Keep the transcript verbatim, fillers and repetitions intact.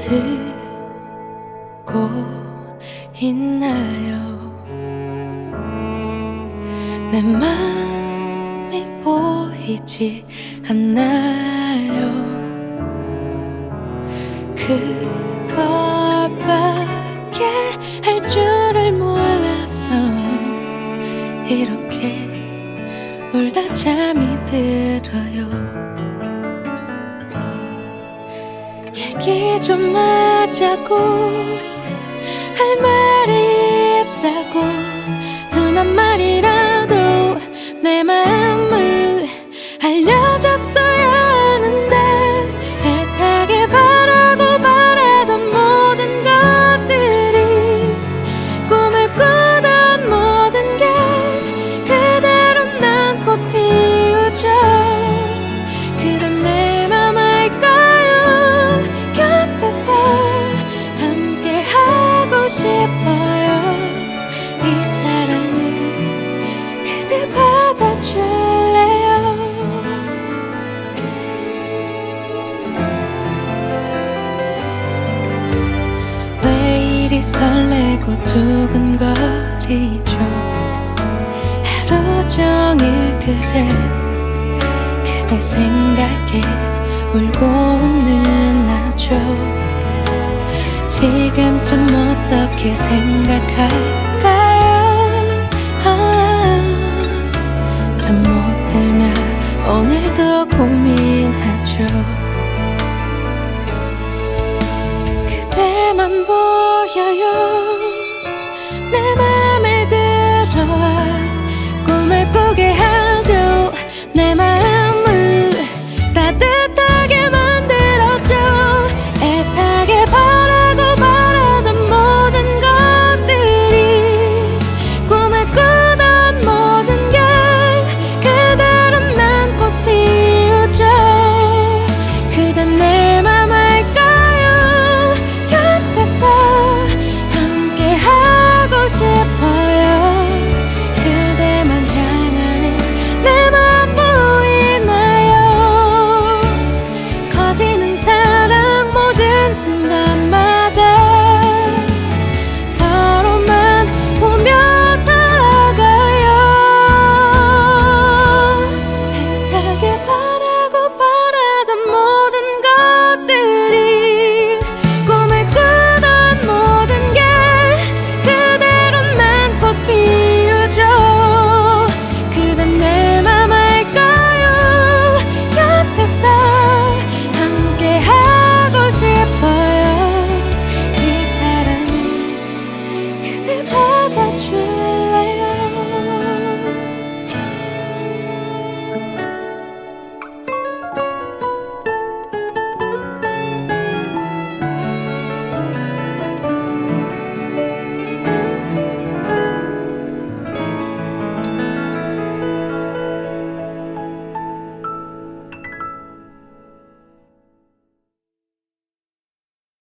듣고 있나요? 내 맘이 보이지 않나요? 그것밖에 할 줄을 몰라서 이렇게 울다 잠이 들어요. 얘기 좀 하자고 할 말이 있다고 흔한 말이라도 내 마음을 알려줬어야 하는데 애타게 바라고 바라던 모든 것들이 꿈을 꾸던 모든 게 그대로 난 꽃 피우죠. 그런 내 맘 알까요? 곁에서 함께 하고 싶어요. 이 사랑을 그대 받아줄래요? 왜 이리 설레고 두근거리죠? 하루 종일 그래 그대 생각에 울고 웃는 나죠. 지금쯤 어떻게 생각할까요? 아, 잠 못 들면 오늘도 고민하죠. 그대만 보여요. 내 맘에 들어와 꿈을 꾸게 하죠. 내 마음을 따뜻하게 만들어줘. 애타게 바라고 바라던 모든 것들이 꿈을 꾸던 모든 게 그대로 난 꽃 피우죠. 그댄 내 맘 알까요? 곁에서 함께 하고 싶어요. 그대만 향하는 내 맘 보이나요? 커지는 사랑 모든 순간